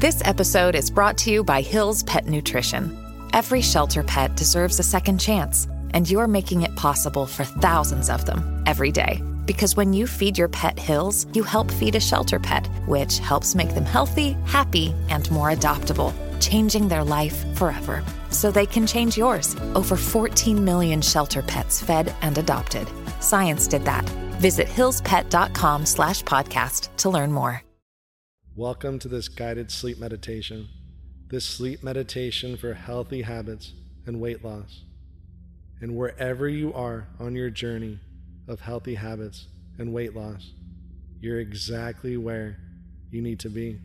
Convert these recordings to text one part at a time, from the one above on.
This episode is brought to you by Hill's Pet Nutrition. Every shelter pet deserves a second chance, and you're making it possible for thousands of them every day. Because when you feed your pet Hill's, you help feed a shelter pet, which helps make them healthy, happy, and more adoptable, changing their life forever. So they can change yours. Over 14 million shelter pets fed and adopted. Science did that. Visit hillspet.com/podcast to learn more. Welcome to this guided sleep meditation. This sleep meditation for healthy habits and weight loss. And wherever you are on your journey of healthy habits and weight loss, you're exactly where you need to be.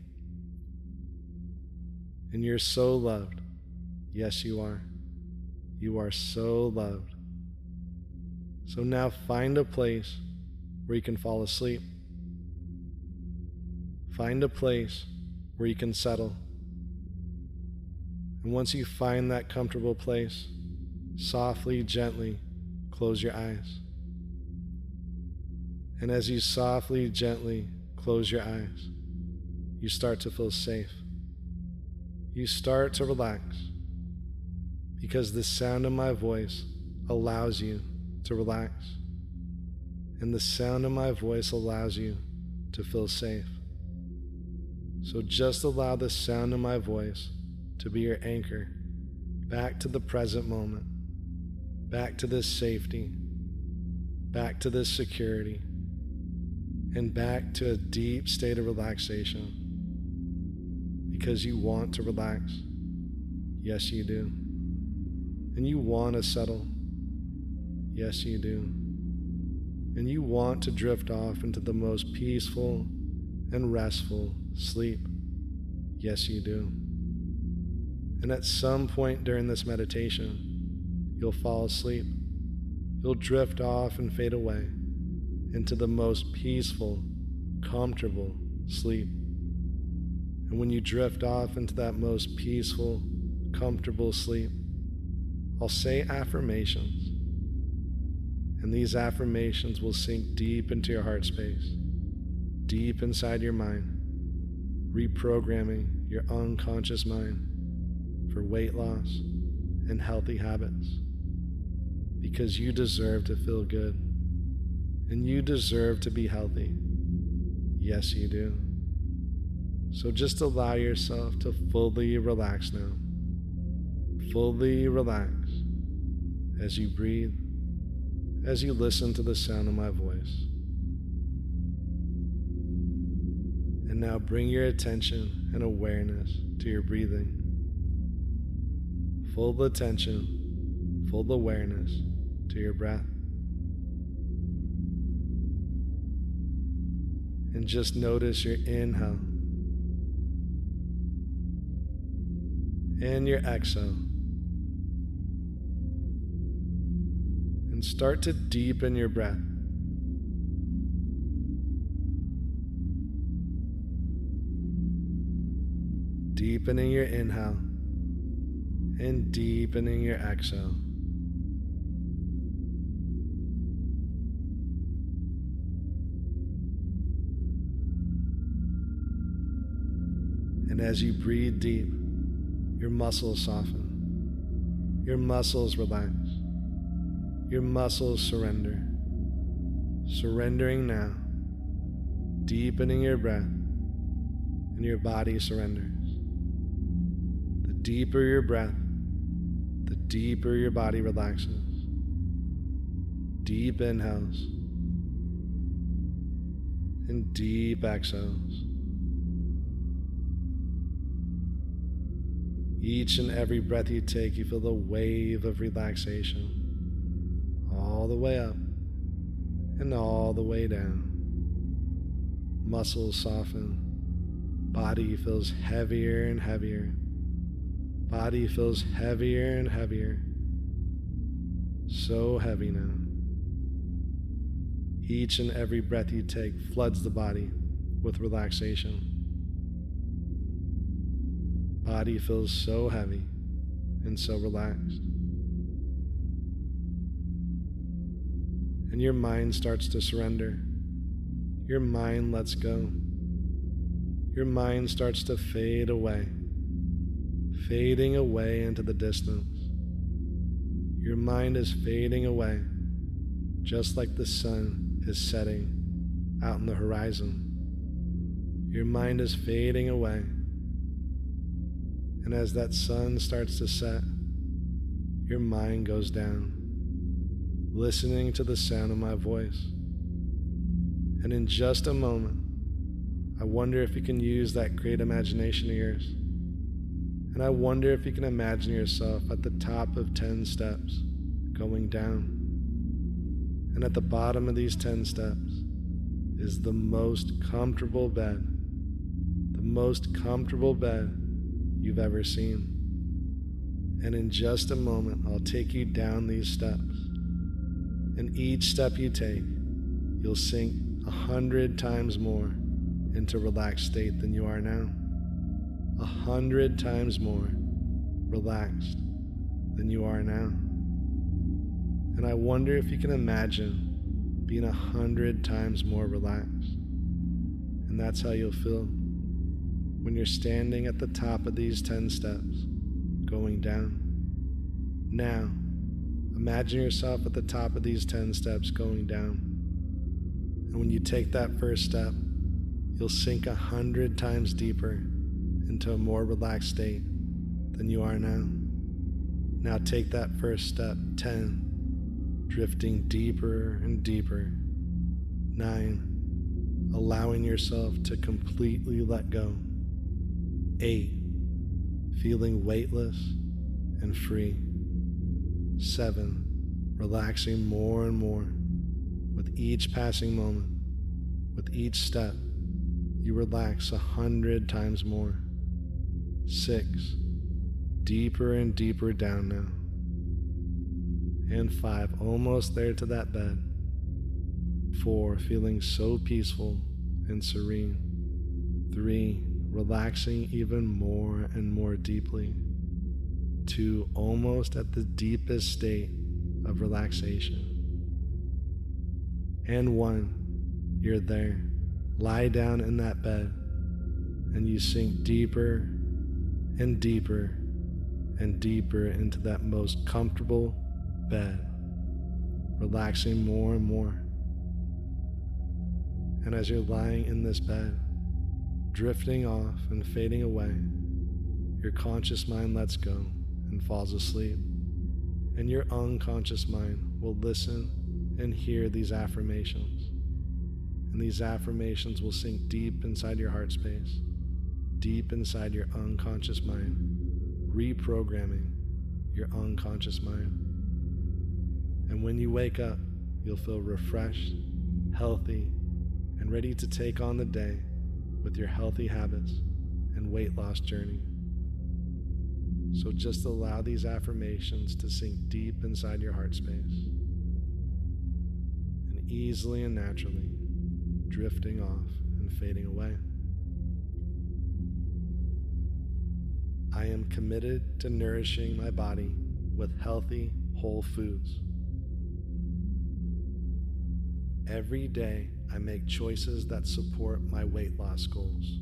And you're so loved. Yes, you are. You are so loved. So now find a place where you can fall asleep. Find a place where you can settle. And once you find that comfortable place, softly, gently close your eyes. And as you softly, gently close your eyes, you start to feel safe. You start to relax because the sound of my voice allows you to relax. And the sound of my voice allows you to feel safe. So just allow the sound of my voice to be your anchor back to the present moment, back to this safety, back to this security, and back to a deep state of relaxation. Because you want to relax. Yes, you do. And you want to settle. Yes, you do. And you want to drift off into the most peaceful and restful sleep. Yes, you do. And at some point during this meditation, you'll fall asleep. You'll drift off and fade away into the most peaceful, comfortable sleep. And when you drift off into that most peaceful, comfortable sleep, I'll say affirmations. And these affirmations will sink deep into your heart space, deep inside your mind, reprogramming your unconscious mind for weight loss and healthy habits. Because you deserve to feel good, and you deserve to be healthy. Yes, you do. So just allow yourself to fully relax now. Fully relax as you breathe, as you listen to the sound of my voice. And now bring your attention and awareness to your breathing. Full attention, full awareness to your breath. And just notice your inhale and your exhale. And start to deepen your breath. Deepening your inhale and deepening your exhale. And as you breathe deep, your muscles soften, your muscles relax, your muscles surrender. Surrendering now, deepening your breath, and your body surrenders. The deeper your breath, the deeper your body relaxes. Deep inhales and deep exhales. Each and every breath you take, you feel the wave of relaxation all the way up and all the way down. Muscles soften. Body feels heavier and heavier. Body feels heavier and heavier. So heavy now. Each and every breath you take floods the body with relaxation. Body feels so heavy and so relaxed. And your mind starts to surrender. Your mind lets go. your mind starts to fade away, fading away into the distance. Your mind is fading away, just like the sun is setting out in the horizon. Your mind is fading away. And as that sun starts to set, your mind goes down, listening to the sound of my voice. And in just a moment, I wonder if you can use that great imagination of yours. And I wonder if you can imagine yourself at the top of 10 steps, going down. And at the bottom of these 10 steps is the most comfortable bed, the most comfortable bed you've ever seen. And in just a moment, I'll take you down these steps. And each step you take, you'll sink 100 times more into a relaxed state than you are now. 100 times more relaxed than you are now. And I wonder if you can imagine being 100 times more relaxed. And that's how you'll feel when you're standing at the top of these 10 steps, going down. Now, imagine yourself at the top of these 10 steps going down. And when you take that first step, you'll sink 100 times deeper into a more relaxed state than you are now. Now take that first step, 10, drifting deeper and deeper. 9, allowing yourself to completely let go. 8, feeling weightless and free. 7, relaxing more and more. With each passing moment, with each step, you relax 100 times more. 6, deeper and deeper down now. And 5, almost there to that bed. 4, feeling so peaceful and serene. 3, relaxing even more and more deeply. 2, almost at the deepest state of relaxation. And 1, you're there. Lie down in that bed, and you sink deeper and deeper and deeper into that most comfortable bed, relaxing more and more. And as you're lying in this bed, drifting off and fading away, your conscious mind lets go and falls asleep. And your unconscious mind will listen and hear these affirmations. And these affirmations will sink deep inside your heart space, deep inside your unconscious mind, reprogramming your unconscious mind. And when you wake up, you'll feel refreshed, healthy, and ready to take on the day with your healthy habits and weight loss journey. So just allow these affirmations to sink deep inside your heart space, and easily and naturally drifting off and fading away. I am committed to nourishing my body with healthy, whole foods. Every day, I make choices that support my weight loss goals.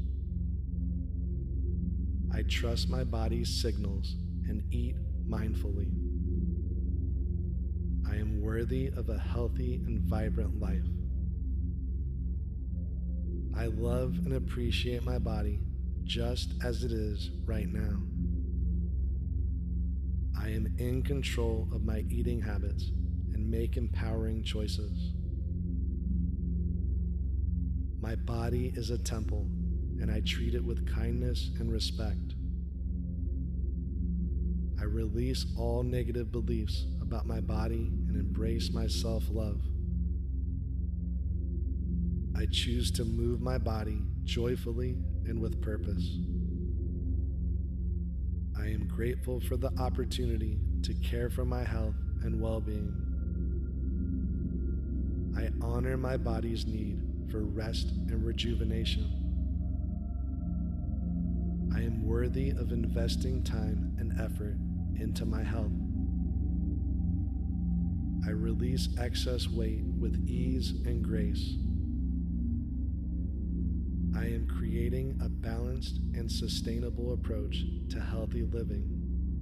I trust my body's signals and eat mindfully. I am worthy of a healthy and vibrant life. I love and appreciate my body just as it is right now. I am in control of my eating habits and make empowering choices. My body is a temple, and I treat it with kindness and respect. I release all negative beliefs about my body and embrace my self-love. I choose to move my body joyfully and with purpose. I am grateful for the opportunity to care for my health and well-being. I honor my body's need for rest and rejuvenation. I am worthy of investing time and effort into my health. I release excess weight with ease and grace. I am creating a balanced and sustainable approach to healthy living.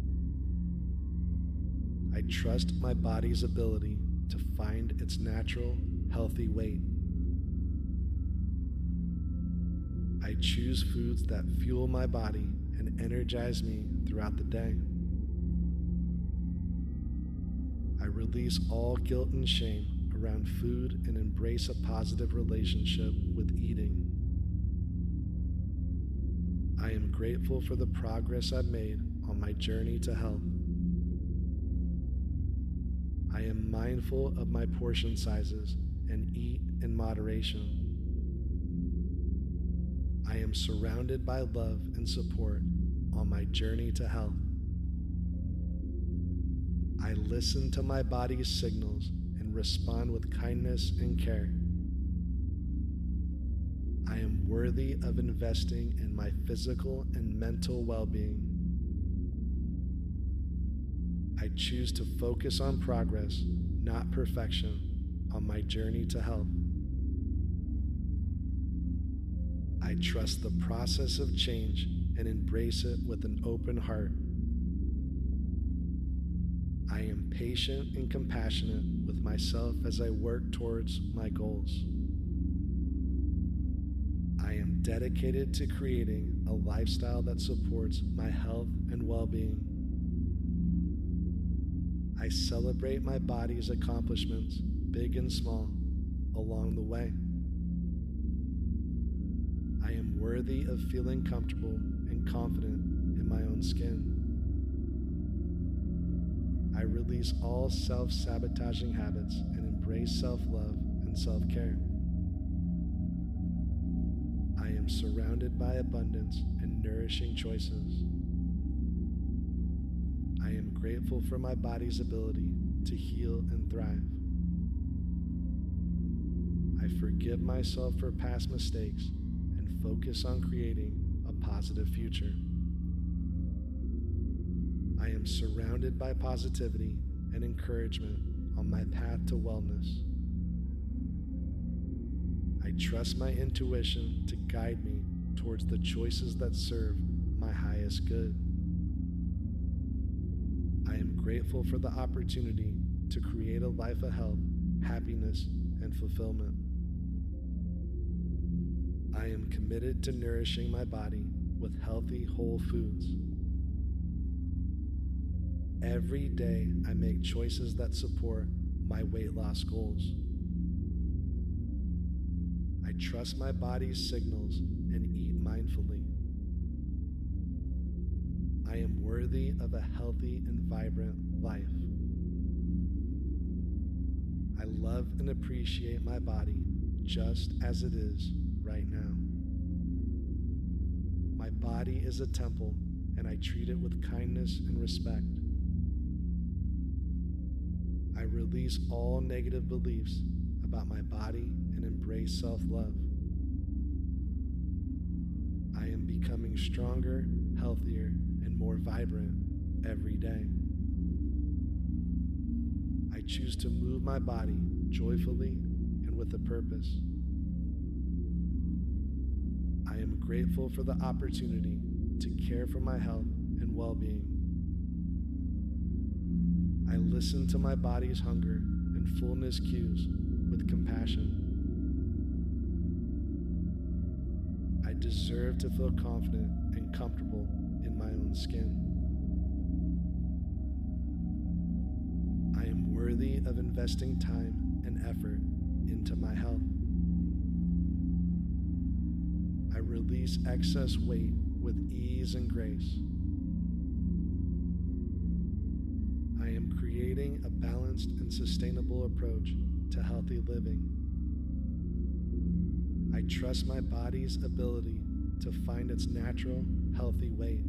I trust my body's ability to find its natural, healthy weight. I choose foods that fuel my body and energize me throughout the day. I release all guilt and shame around food and embrace a positive relationship with eating. I am grateful for the progress I've made on my journey to health. I am mindful of my portion sizes and eat in moderation. I am surrounded by love and support on my journey to health. I listen to my body's signals and respond with kindness and care. I am worthy of investing in my physical and mental well-being. I choose to focus on progress, not perfection, on my journey to health. I trust the process of change and embrace it with an open heart. I am patient and compassionate with myself as I work towards my goals. I am dedicated to creating a lifestyle that supports my health and well-being. I celebrate my body's accomplishments, big and small, along the way. I am worthy of feeling comfortable and confident in my own skin. I release all self-sabotaging habits and embrace self-love and self-care. I am surrounded by abundance and nourishing choices. I am grateful for my body's ability to heal and thrive. I forgive myself for past mistakes and focus on creating a positive future. I am surrounded by positivity and encouragement on my path to wellness. I trust my intuition to guide me towards the choices that serve my highest good. I am grateful for the opportunity to create a life of health, happiness, and fulfillment. I am committed to nourishing my body with healthy, whole foods. Every day, I make choices that support my weight loss goals. I trust my body's signals and eat mindfully. I am worthy of a healthy and vibrant life. I love and appreciate my body just as it is right now. My body is a temple, and I treat it with kindness and respect. I release all negative beliefs about my body and embrace self-love. I am becoming stronger, healthier, and more vibrant every day. I choose to move my body joyfully and with a purpose. I am grateful for the opportunity to care for my health and well-being. I listen to my body's hunger and fullness cues with compassion. I deserve to feel confident and comfortable in my own skin. I am worthy of investing time and effort into my health. I release excess weight with ease and grace. I am creating a balanced and sustainable approach to healthy living. I trust my body's ability to find its natural, healthy weight.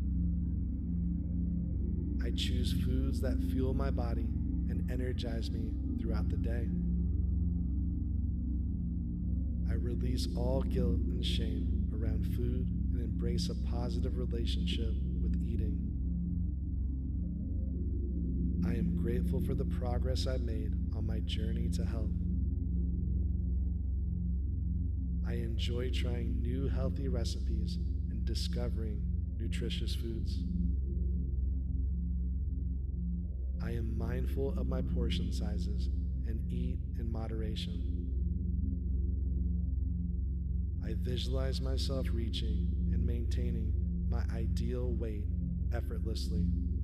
I choose foods that fuel my body and energize me throughout the day. I release all guilt and shame around food and embrace a positive relationship with eating. I am grateful for the progress I've made on my journey to health. I enjoy trying new healthy recipes and discovering nutritious foods. I am mindful of my portion sizes and eat in moderation. I visualize myself reaching and maintaining my ideal weight effortlessly.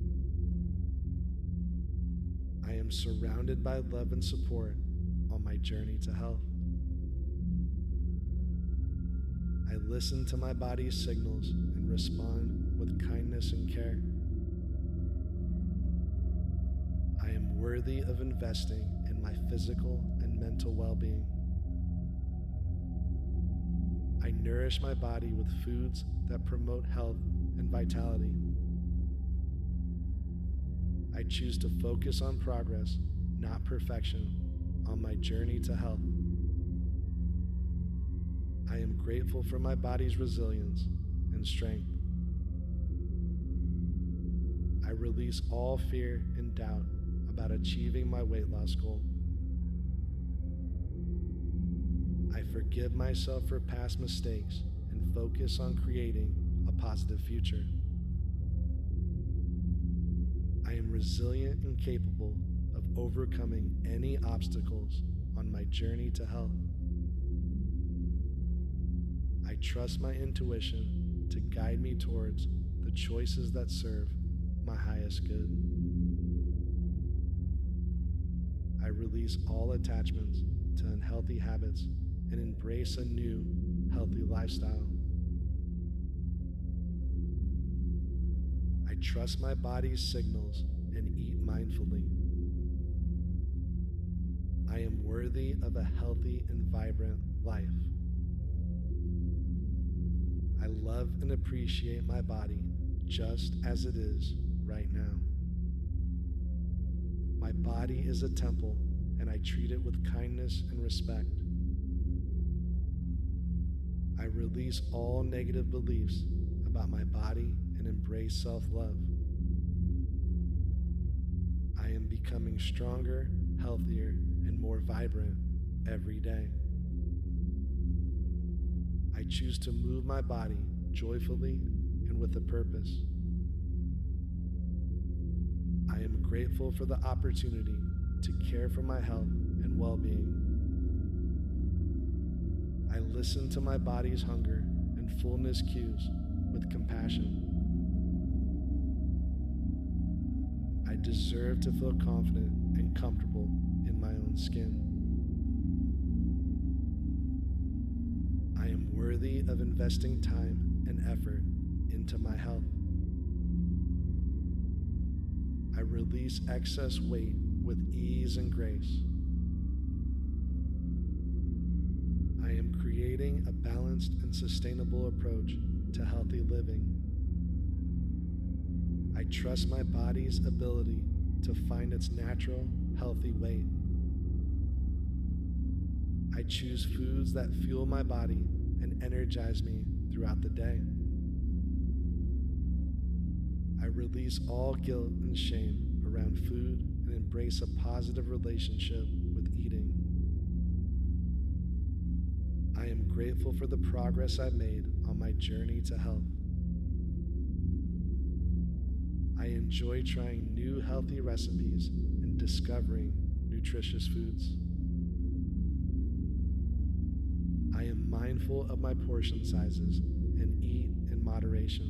I am surrounded by love and support on my journey to health. I listen to my body's signals and respond with kindness and care. I am worthy of investing in my physical and mental well-being. I nourish my body with foods that promote health and vitality. I choose to focus on progress, not perfection, on my journey to health. I am grateful for my body's resilience and strength. I release all fear and doubt about achieving my weight loss goal. I forgive myself for past mistakes and focus on creating a positive future. I am resilient and capable of overcoming any obstacles on my journey to health. I trust my intuition to guide me towards the choices that serve my highest good. I release all attachments to unhealthy habits and embrace a new, healthy lifestyle. I trust my body's signals and eat mindfully. I am worthy of a healthy and vibrant life. I love and appreciate my body just as it is right now. My body is a temple, and I treat it with kindness and respect. I release all negative beliefs about my body and embrace self-love. I am becoming stronger, healthier, and more vibrant every day. I choose to move my body joyfully and with a purpose. I am grateful for the opportunity to care for my health and well-being. I listen to my body's hunger and fullness cues with compassion. I deserve to feel confident and comfortable in my own skin. I am worthy of investing time and effort into my health. I release excess weight with ease and grace. I am creating a balanced and sustainable approach to healthy living. I trust my body's ability to find its natural, healthy weight. I choose foods that fuel my body and energize me throughout the day. I release all guilt and shame around food and embrace a positive relationship with eating. I am grateful for the progress I've made on my journey to health. I enjoy trying new healthy recipes and discovering nutritious foods. I am mindful of my portion sizes and eat in moderation.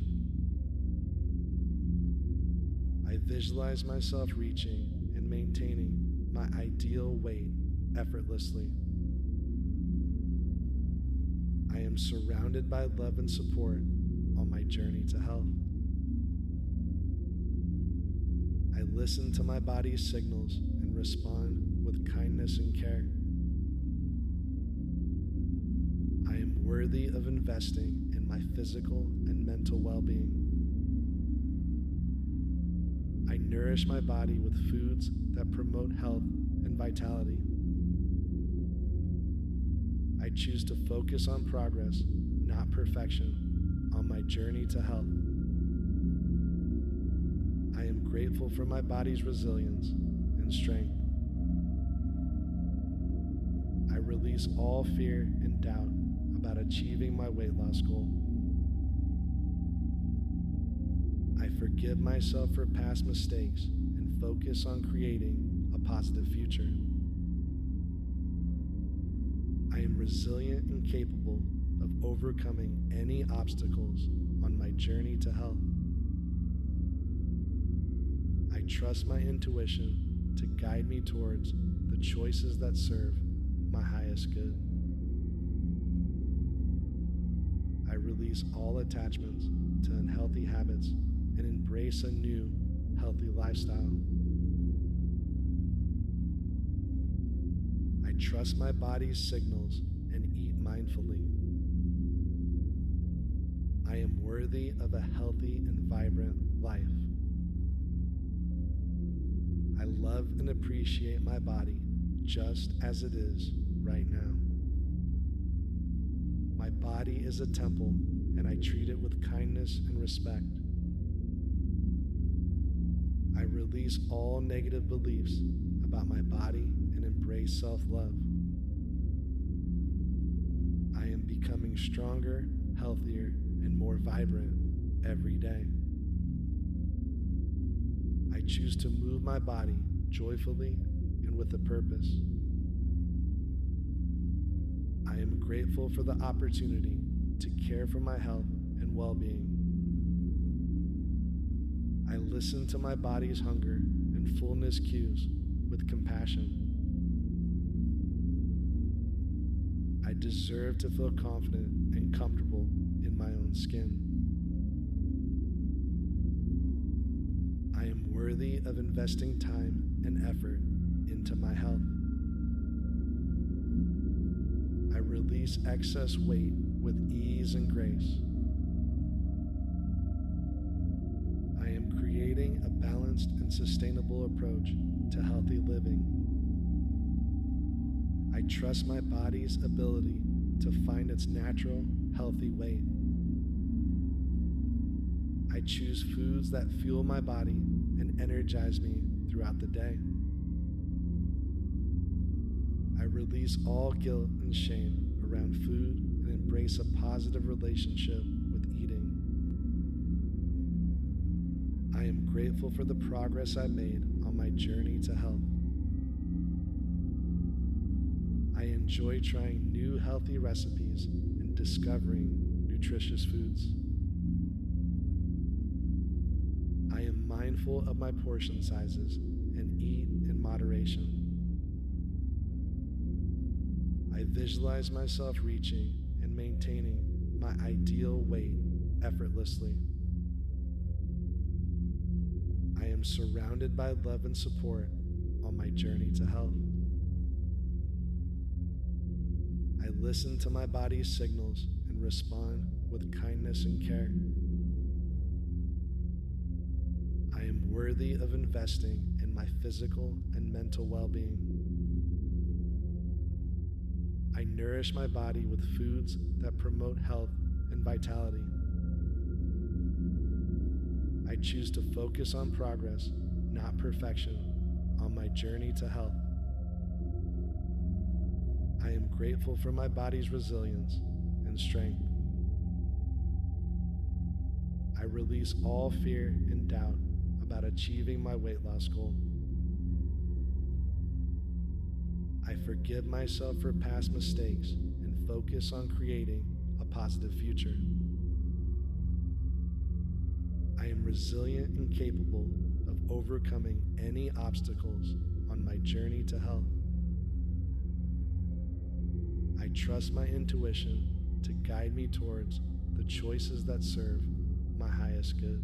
I visualize myself reaching and maintaining my ideal weight effortlessly. I am surrounded by love and support on my journey to health. I listen to my body's signals and respond with kindness and care. I am worthy of investing in my physical and mental well-being. I nourish my body with foods that promote health and vitality. I choose to focus on progress, not perfection, on my journey to health. I am grateful for my body's resilience and strength. I release all fear and doubt about achieving my weight loss goal. I forgive myself for past mistakes and focus on creating a positive future. I am resilient and capable of overcoming any obstacles on my journey to health. I trust my intuition to guide me towards the choices that serve my highest good. I release all attachments to unhealthy habits and embrace a new, healthy lifestyle. I trust my body's signals and eat mindfully. I am worthy of a healthy and vibrant life. I love and appreciate my body just as it is right now. My body is a temple, and I treat it with kindness and respect. I release all negative beliefs about my body and embrace self-love. I am becoming stronger, healthier, and more vibrant every day. I choose to move my body joyfully and with a purpose. I am grateful for the opportunity to care for my health and well-being. I listen to my body's hunger and fullness cues with compassion. I deserve to feel confident and comfortable in my own skin. I am worthy of investing time and effort into my health. I release excess weight with ease and grace. I am creating a balanced and sustainable approach to healthy living. I trust my body's ability to find its natural, healthy weight. I choose foods that fuel my body and energize me throughout the day. I release all guilt and shame around food and embrace a positive relationship with eating. I am grateful for the progress I made on my journey to health. I enjoy trying new healthy recipes and discovering nutritious foods. I am mindful of my portion sizes and eat in moderation. I visualize myself reaching and maintaining my ideal weight effortlessly. I am surrounded by love and support on my journey to health. I listen to my body's signals and respond with kindness and care. I am worthy of investing in my physical and mental well-being. I nourish my body with foods that promote health and vitality. I choose to focus on progress, not perfection, on my journey to health. I am grateful for my body's resilience and strength. I release all fear and doubt about achieving my weight loss goal. I forgive myself for past mistakes and focus on creating a positive future. I am resilient and capable of overcoming any obstacles on my journey to health. I trust my intuition to guide me towards the choices that serve my highest good.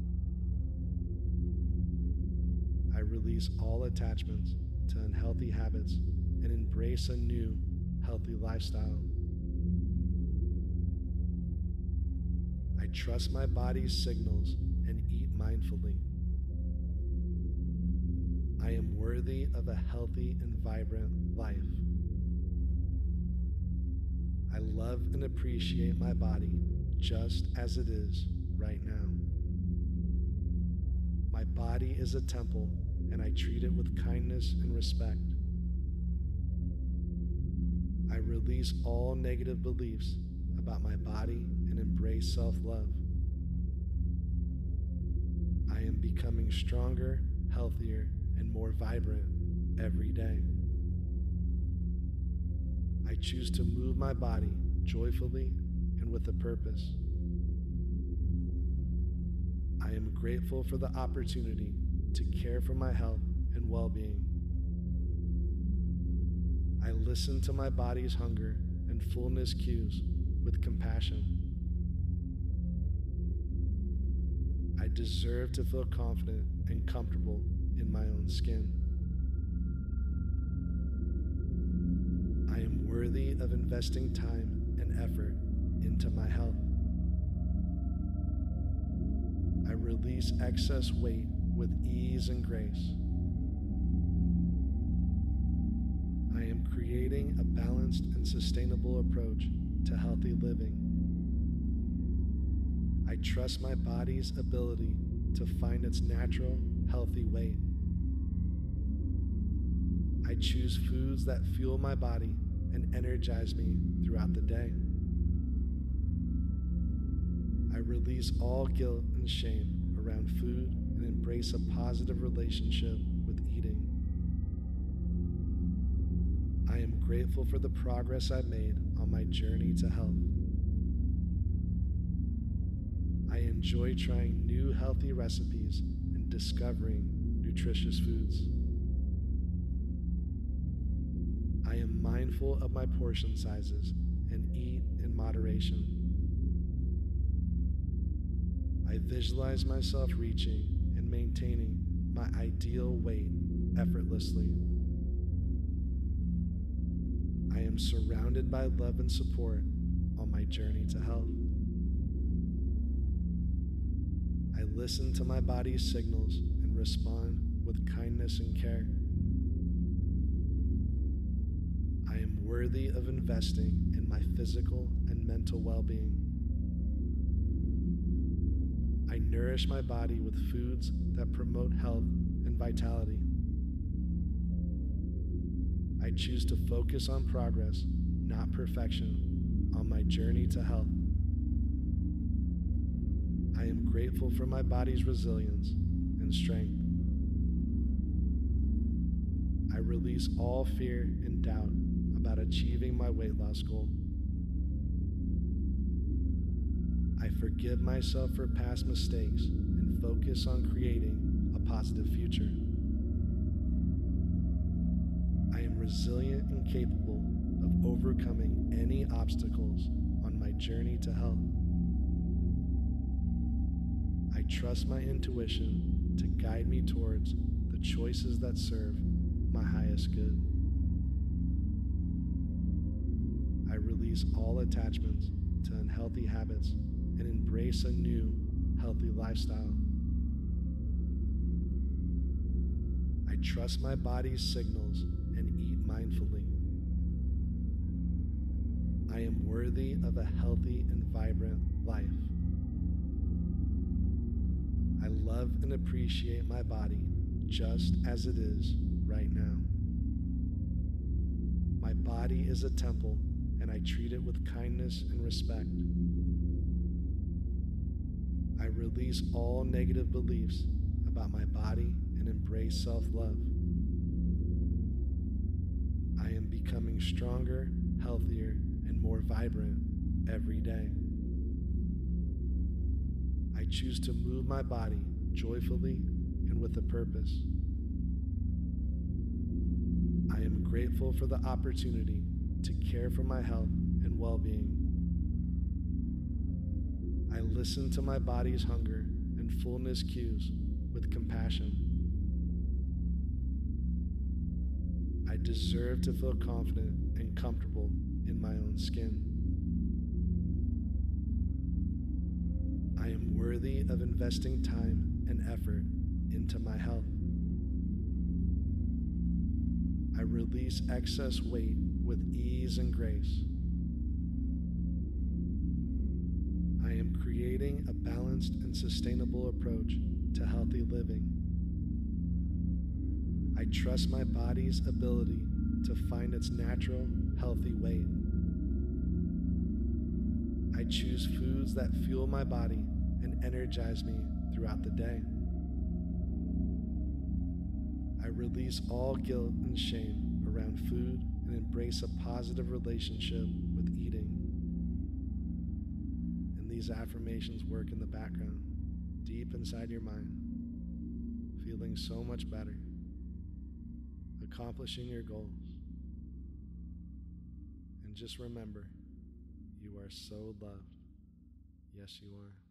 I release all attachments to unhealthy habits and embrace a new, healthy lifestyle. I trust my body's signals and eat mindfully. I am worthy of a healthy and vibrant life. I love and appreciate my body just as it is right now. My body is a temple, and I treat it with kindness and respect. I release all negative beliefs about my body and embrace self-love. I am becoming stronger, healthier, and more vibrant every day. I choose to move my body joyfully and with a purpose. I am grateful for the opportunity to care for my health and well-being. I listen to my body's hunger and fullness cues with compassion. I deserve to feel confident and comfortable in my own skin. I am worthy of investing time and effort into my health. I release excess weight with ease and grace. I am creating a balanced and sustainable approach to healthy living. I trust my body's ability to find its natural, healthy weight. I choose foods that fuel my body and energize me throughout the day. I release all guilt and shame around food and embrace a positive relationship with eating. I am grateful for the progress I've made on my journey to health. I enjoy trying new healthy recipes and discovering nutritious foods. I am mindful of my portion sizes and eat in moderation. I visualize myself reaching and maintaining my ideal weight effortlessly. I am surrounded by love and support on my journey to health. I listen to my body's signals and respond with kindness and care. I am worthy of investing in my physical and mental well-being. I nourish my body with foods that promote health and vitality. I choose to focus on progress, not perfection, on my journey to health. I am grateful for my body's resilience and strength. I release all fear and doubt about achieving my weight loss goal. I forgive myself for past mistakes and focus on creating a positive future. I am resilient and capable of overcoming any obstacles on my journey to health. I trust my intuition to guide me towards the choices that serve my highest good. I release all attachments to unhealthy habits and embrace a new, healthy lifestyle. I trust my body's signals and eat mindfully. I am worthy of a healthy and vibrant life. I love and appreciate my body just as it is right now. My body is a temple, and I treat it with kindness and respect. I release all negative beliefs about my body and embrace self-love. I am becoming stronger, healthier, and more vibrant every day. I choose to move my body joyfully and with a purpose. I am grateful for the opportunity to care for my health and well-being. I listen to my body's hunger and fullness cues with compassion. I deserve to feel confident and comfortable in my own skin. I am worthy of investing time and effort into my health. I release excess weight with ease and grace. I am creating a balanced and sustainable approach to healthy living. I trust my body's ability to find its natural, healthy weight. I choose foods that fuel my body and energize me throughout the day. I release all guilt and shame around food and embrace a positive relationship with eating. And these affirmations work in the background, deep inside your mind, feeling so much better, accomplishing your goals. And just remember, you are so loved. Yes, you are.